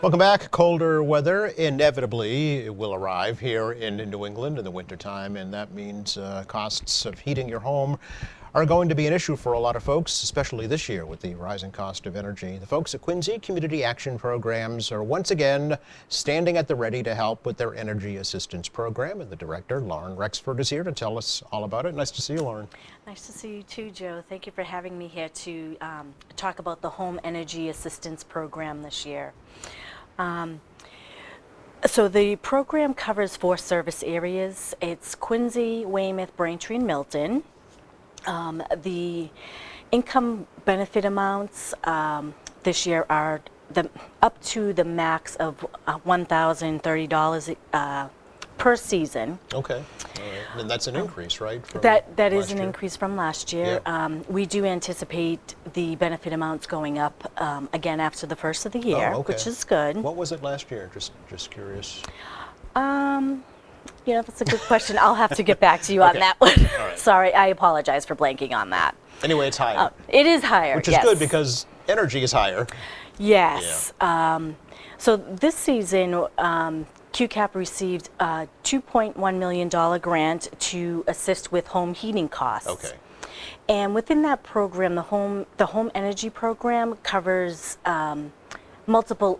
Welcome back. Colder weather inevitably will arrive here in New England in the wintertime, and that means costs of heating your home are going to be an issue for a lot of folks, especially this year with the rising cost of energy. The folks at Quincy Community Action Programs are once again standing at the ready to help with their energy assistance program, and the director, Lauren Rexford, is here to tell us all about it. Nice to see you, Lauren. Nice to see you too, Joe. Thank you for having me here to talk about the Home Energy Assistance Program this year. So the program covers 4 service areas. It's Quincy, Weymouth, Braintree, and Milton. The income benefit amounts this year are up to the max of $1,030 per season. Okay. All right. And that's an increase, right? From That is last an year? increase from last year. Yep. We do anticipate the benefit amounts going up again after the first of the year, Oh, okay. which is good. What was it last year? Just curious. That's a good question. I'll have to get back to you on Okay. that one. All right. Sorry, I apologize for blanking on that. Anyway, it's higher, It is higher, which is yes. good because energy is higher. Yes. So this season, QCAP received a $2.1 million grant to assist with home heating costs. Okay. And within that program, the home energy program covers multiple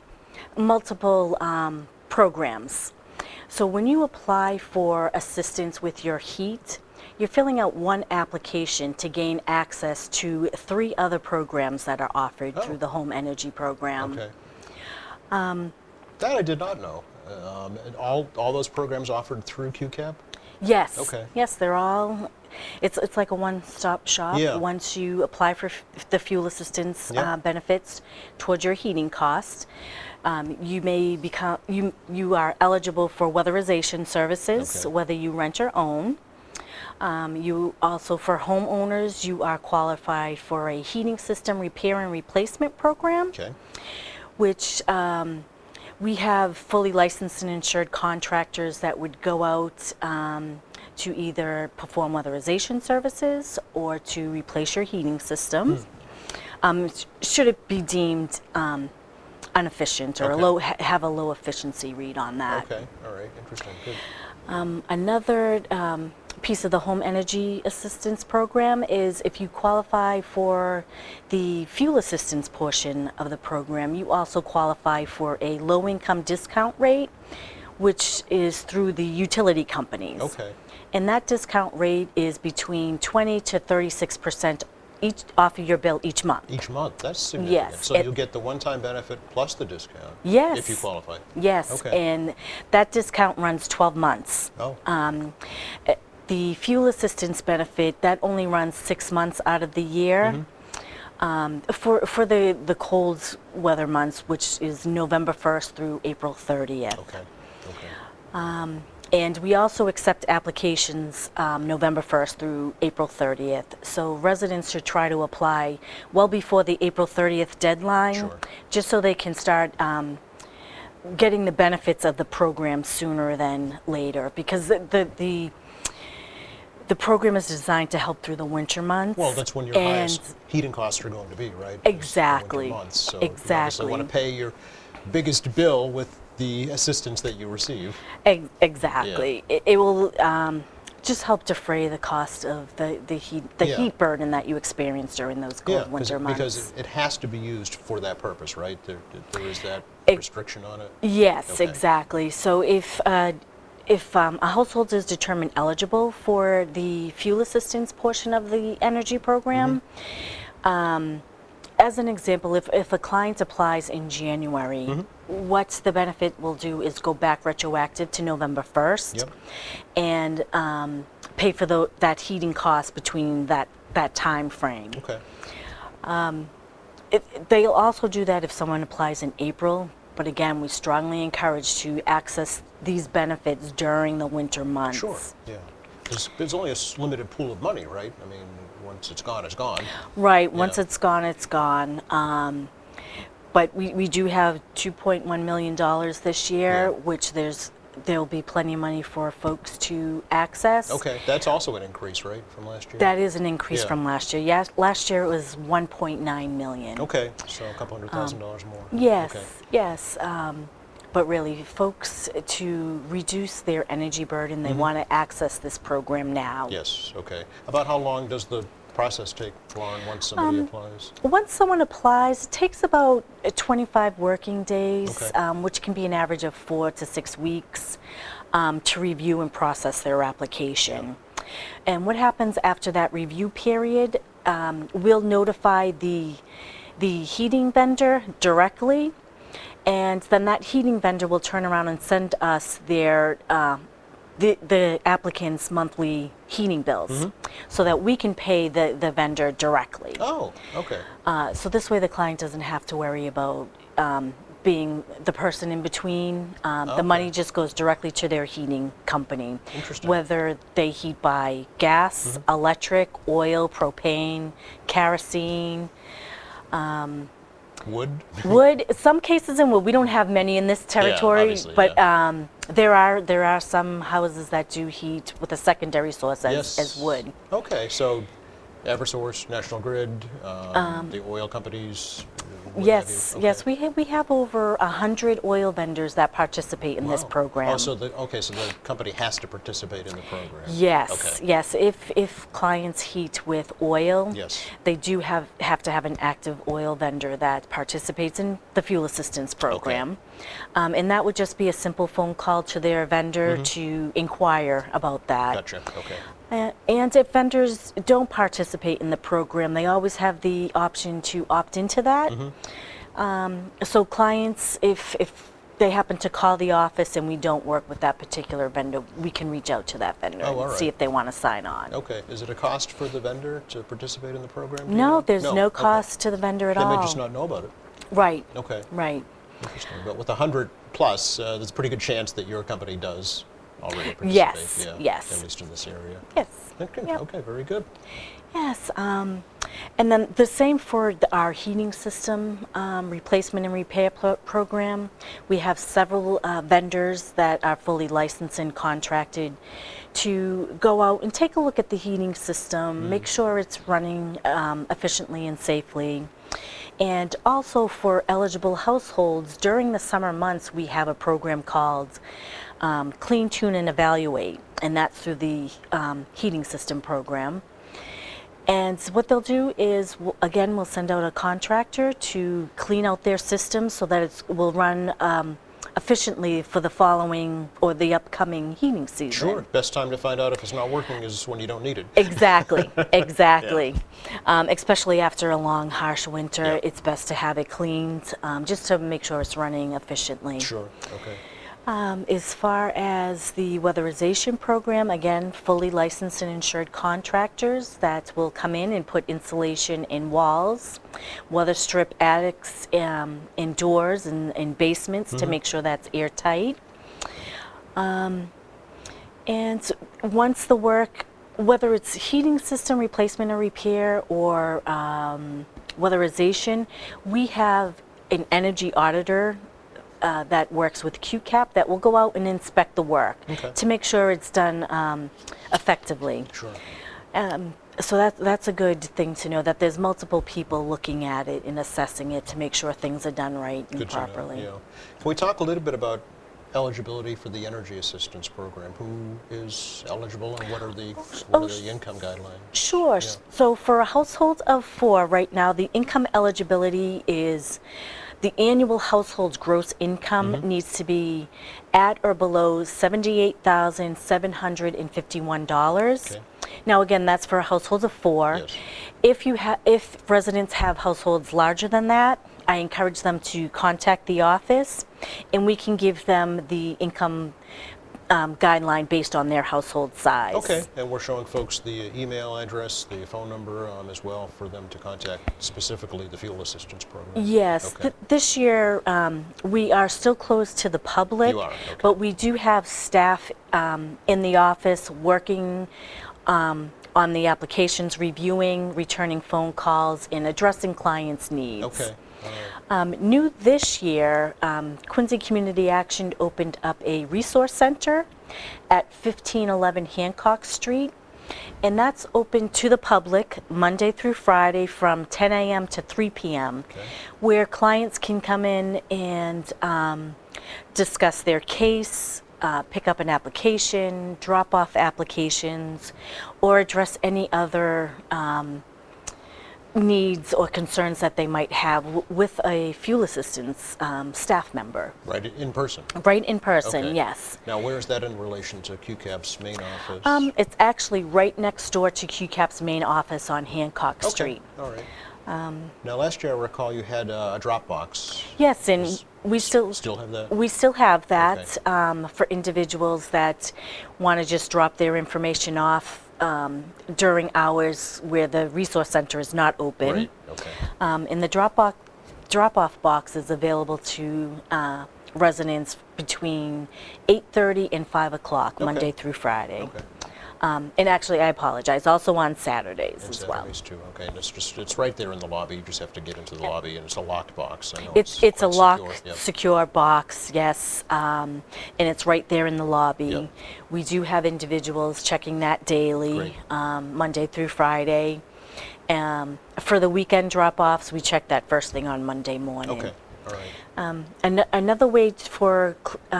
programs. So when you apply for assistance with your heat, you're filling out one application to gain access to 3 other programs that are offered through the home energy program. Okay. That I did not know. And all those programs offered through QCAP? Yes. Okay. Yes, they're all. It's like a one-stop shop. Yeah. Once you apply for the fuel assistance Yep. benefits towards your heating costs, you may become you are eligible for weatherization services, Okay. whether you rent or own. You also, for homeowners, you are qualified for a heating system repair and replacement program, Okay. which we have fully licensed and insured contractors that would go out to either perform weatherization services or to replace your heating system. Should it be deemed inefficient or Okay. have a low efficiency read on that. Okay. All right. Interesting. Good. Another piece of the home energy assistance program is if you qualify for the fuel assistance portion of the program, you also qualify for a low income discount rate, which is through the utility companies. Okay. And that discount rate is between 20 to 36% each off of your bill each month. Each month. That's significant. Yes, So you'll get the one-time benefit plus the discount. Yes. If you qualify. Yes, Okay. and that discount runs 12 months. Oh. The fuel assistance benefit, that only runs 6 months out of the year. For the cold weather months, which is November 1st through April 30th. Okay. Okay. And we also accept applications November 1st through April 30th. So residents should try to apply well before the April 30th deadline, Sure. just so they can start getting the benefits of the program sooner than later, because the program is designed to help through the winter months. Well, that's when your highest heating costs are going to be, right? Exactly. The winter months. So you obviously Exactly. want to pay your biggest bill with the assistance that you receive. Exactly. It will just help defray the cost of the Yeah. heat burden that you experience during those cold winter months. because it has to be used for that purpose, right? There is that restriction on it. Yes, Okay. exactly. So if a household is determined eligible for the fuel assistance portion of the energy program, as an example, if a client applies in January, what the benefit will do is go back retroactive to November 1st Yep. and pay for that heating cost between that time frame. Okay. They'll also do that if someone applies in April, but again, we strongly encourage to access these benefits during the winter months. Sure. Yeah. There's only a limited pool of money, right? I mean, once it's gone, it's gone. Right, once Yeah. it's gone, it's gone. But we do have $2.1 million this year, Yeah. which there's there'll be plenty of money for folks to access. Okay, that's also an increase, right, from last year? That is an increase Yeah. from last year. Yes, last year it was 1.9 million. Okay, so a couple $100,000 more. Yes, Okay. yes. But really, folks, to reduce their energy burden, they want to access this program now. Yes, okay. About how long does the process take, Lauren, once somebody applies? Once someone applies, it takes about 25 working days, Okay. which can be an average of 4 to 6 weeks, to review and process their application. And what happens after that review period, we'll notify the heating vendor directly, and then that heating vendor will turn around and send us their the applicant's monthly heating bills, so that we can pay the vendor directly. Oh, okay. So this way the client doesn't have to worry about being the person in between. The money just goes directly to their heating company. Interesting. Whether they heat by gas, electric, oil, propane, kerosene, Wood? wood. Some cases in wood. We don't have many in this territory, obviously, but there are some houses that do heat with a secondary source as wood. Okay, so Eversource, National Grid, the oil companies. what have Yes, you. yes, Okay. we have over 100 oil vendors that participate in this Wow. program. Oh, so the company has to participate in the program. Yes, Okay. yes. If clients heat with oil, Yes. they do have to have an active oil vendor that participates in the fuel assistance program. And that would just be a simple phone call to their vendor to inquire about that. Gotcha. Okay. And if vendors don't participate in the program, they always have the option to opt into that. So clients, if they happen to call the office and we don't work with that particular vendor, we can reach out to that vendor Oh, all and see right. if they want to sign on. Okay. Is it a cost for the vendor to participate in the program? do you No, know? there's no Okay. cost to the vendor at They all. may just not know about it. Right, Okay. right. Interesting. But with 100 plus, there's a pretty good chance that your company does already participate. Yes, Yeah, yes. At least in this area. Yes. Okay. Yep. Okay. Very good. Yes, and then the same for our heating system replacement and repair program. We have several vendors that are fully licensed and contracted to go out and take a look at the heating system, make sure it's running efficiently and safely. And also for eligible households, during the summer months, we have a program called Clean, Tune, and Evaluate, and that's through the heating system program. And what they'll do is, again, we'll send out a contractor to clean out their system so that it will run efficiently for the following or the upcoming heating season. Sure. Best time to find out if it's not working is when you don't need it. Exactly, exactly. Especially after a long, harsh winter, Yeah. it's best to have it cleaned just to make sure it's running efficiently. Sure. Okay. As far as the weatherization program, again, fully licensed and insured contractors that will come in and put insulation in walls, weather strip attics in doors and in basements to make sure that's airtight. And once the work, whether it's heating system replacement or repair or weatherization, we have an energy auditor that works with QCAP that will go out and inspect the work to make sure it's done effectively. Sure. So that's a good thing to know, that there's multiple people looking at it and assessing it to make sure things are done right and Good properly. to know. Yeah. Can we talk a little bit about eligibility for the energy assistance program? Who is eligible and what are the income guidelines? Sure. Yeah. So for a household of 4 right now, the income eligibility is the annual household's gross income needs to be at or below $78,751. Okay. Now again, that's for households of 4. Yes. If residents have households larger than that, I encourage them to contact the office, and we can give them the income guideline based on their household size. Okay, and we're showing folks the email address, the phone number as well for them to contact specifically the fuel assistance program. Yes, Okay. this year we are still closed to the public, You are, okay. but we do have staff in the office working on the applications, reviewing, returning phone calls, and addressing clients' needs. Okay. All right. New this year, Quincy Community Action opened up a resource center at 1511 Hancock Street, and that's open to the public Monday through Friday from 10 a.m. to 3 p.m., Okay. where clients can come in and discuss their case, pick up an application, drop off applications, or address any other needs or concerns that they might have with a fuel assistance staff member. Right, in person. Right in person, Okay. yes. Now, where is that in relation to QCAP's main office? It's actually right next door to QCAP's main office on Hancock Okay. Street. All right. Now, last year I recall you had a Dropbox. Yes, and we still Still have that? we still have that Okay. for individuals that want to just drop their information off during hours where the resource center is not open. Right, okay. And the drop-off box is available to residents between 8:30 and 5 o'clock, Okay. Monday through Friday. Okay. And actually, I apologize, also on Saturdays And as well. Saturdays too, okay. And it's right there in the lobby. You just have to get into the lobby, and it's a locked box. I know It's a quite locked, secure. Yep. secure box, yes, and it's right there in the lobby. Yep. We do have individuals checking that daily, Great. Monday through Friday. For the weekend drop-offs, we check that first thing on Monday morning. Okay, all right. Another way for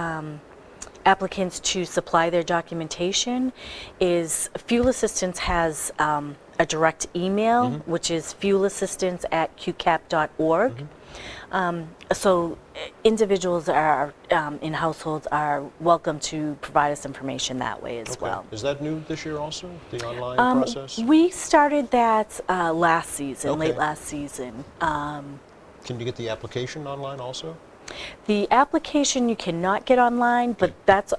applicants to supply their documentation is Fuel Assistance has a direct email, which is fuelassistance@qcap.org. So individuals are in households are welcome to provide us information that way as Okay. well. Is that new this year also, the online process? We started that last season, Okay. late last season. Can you get the application online also? The application you cannot get online, but that's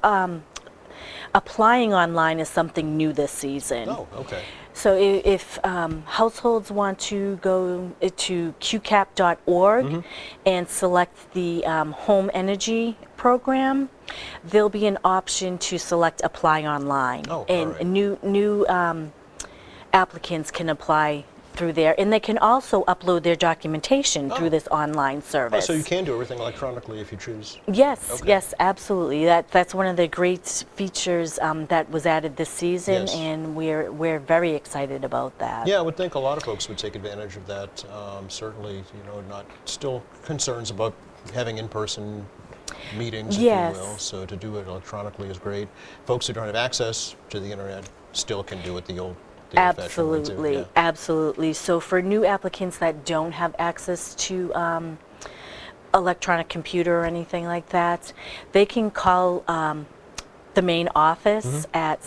applying online is something new this season. Oh, okay. So if households want to go to qcap.org and select the home energy program, there'll be an option to select apply online. Oh, and all right. new applicants can apply through there, and they can also upload their documentation through this online Oh, service. so you can do everything electronically if you choose. Yes, Okay. yes, absolutely. That's one of the great features that was added this season, Yes. and we're very excited about that. Yeah, I would think a lot of folks would take advantage of that. Certainly, not still concerns about having in-person meetings, Yes. if you will. So to do it electronically is great. Folks who don't have access to the internet still can do it the old-fashioned way too. Absolutely, Yeah. absolutely. So for new applicants that don't have access to electronic computer or anything like that, they can call the main office at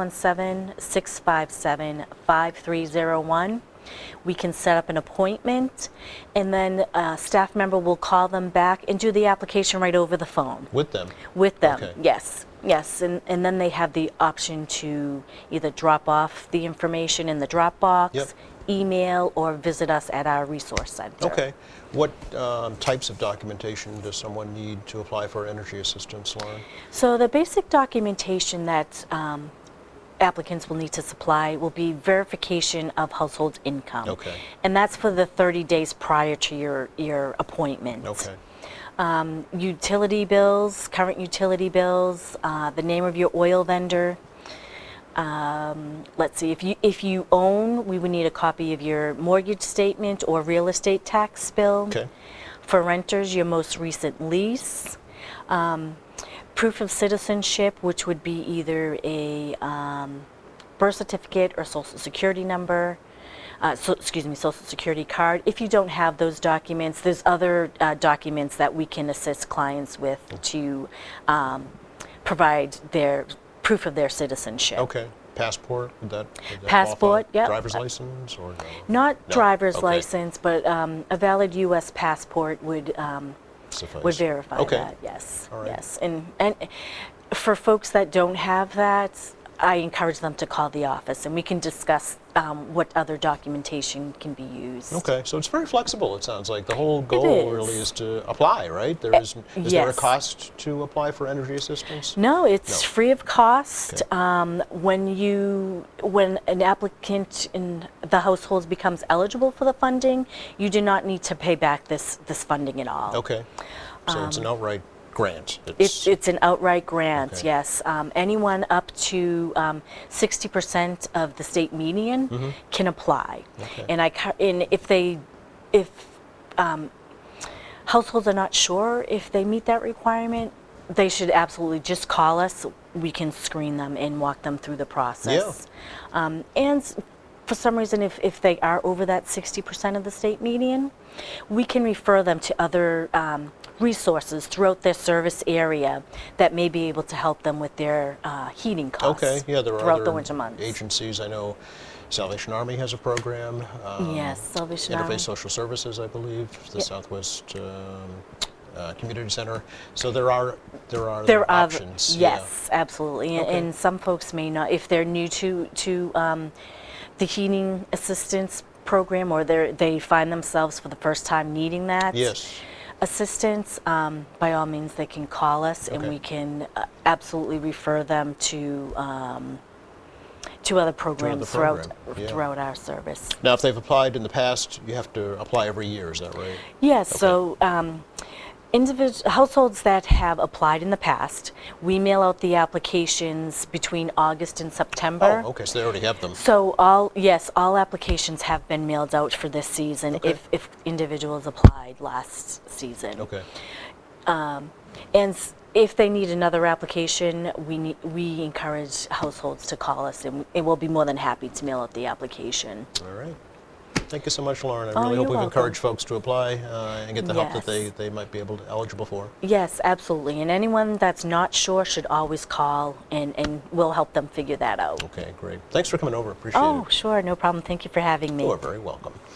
617-657-5301. We can set up an appointment, and then a staff member will call them back and do the application right over the phone With them. with them. Okay. Yes, yes, and then they have the option to either drop off the information in the Dropbox, Yep. email, or visit us at our resource center. Okay. What types of documentation does someone need to apply for energy assistance, Lauren? So the basic documentation that applicants will need to supply will be verification of household income. Okay. And that's for the 30 days prior to your appointment. Okay. Utility bills, current utility bills, the name of your oil vendor. Let's see, if you own, we would need a copy of your mortgage statement or real estate tax bill. Okay. For renters, your most recent lease. Proof of citizenship, which would be either a birth certificate or social security number. Social security card. If you don't have those documents, there's other documents that we can assist clients with to provide their proof of their citizenship. Okay. Passport, would that Passport, qualify? yep. Driver's license or no? Not No. driver's Okay. license, but a valid U.S. passport would Suffice. verify Okay. that. Yes, All right. yes, and for folks that don't have that, I encourage them to call the office, and we can discuss what other documentation can be used. Okay, so it's very flexible, it sounds like. The whole goal is. really is to apply, right? Is there a yes. cost to apply for energy assistance? No, it's No. free of cost. Okay. When an applicant in the households becomes eligible for the funding, you do not need to pay back this funding at all. Okay, so it's an outright grant. It's an outright grant, Okay. yes. Anyone up to 60% of the state median can apply. Okay. And if households are not sure if they meet that requirement, they should absolutely just call us. We can screen them and walk them through the process. And for some reason, if they are over that 60% of the state median, we can refer them to other resources throughout their service area that may be able to help them with their heating costs Okay, yeah, there are throughout other the winter months. agencies. I know Salvation Army has a program. Yes, Salvation Army. Interface Social Services, I believe, the Southwest Community Center. So there are options. Yes, absolutely. Okay. And some folks may not, if they're new to the heating assistance program, or they find themselves for the first time needing that Yes. assistance, by all means they can call us, and Okay. we can absolutely refer them to other programs program, yeah. throughout our service. Now, if they've applied in the past, you have to apply every year. Is that right? Yes, so households that have applied in the past, we mail out the applications between August and September. Oh, okay. So they already have them. So all applications have been mailed out for this season, Okay. if individuals applied last season. Okay. And if they need another application, we encourage households to call us, and we'll be more than happy to mail out the application. All right. Thank you so much, Lauren. I Oh, really you're hope we've welcome. encouraged folks to apply and get the help that Yes. they might be eligible for. Yes, absolutely. And anyone that's not sure should always call, and we'll help them figure that out. Okay, great. Thanks for coming over. Appreciate Oh, it. sure, no problem. Thank you for having me. You are very welcome.